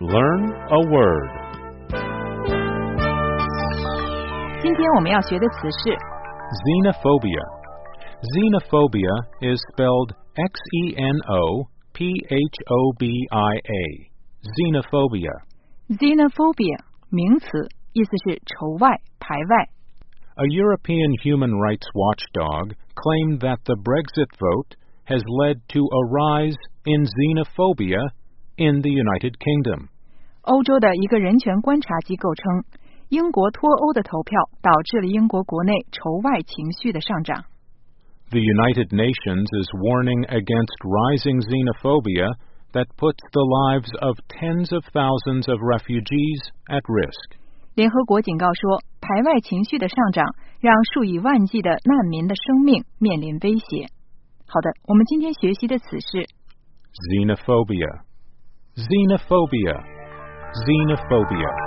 Learn a word. 今天我们要学的词是 Xenophobia. Xenophobia is spelled Xenophobia. xenophobia 名词，意思是仇外、排外。 A European human rights watchdog claimed that the Brexit vote has led to a rise in xenophobia in the United Kingdom. 欧洲的一个人权观察机构称，英国脱欧的投票导致了英国国内仇外情绪的上涨。 The United Nations is warning against rising xenophobia that puts the lives of tens of thousands of refugees at risk. 联合国警告说，排外情绪的上涨让数以万计的难民的生命面临威胁。好的，我们今天学习的词是 Xenophobia. Xenophobia. Xenophobia.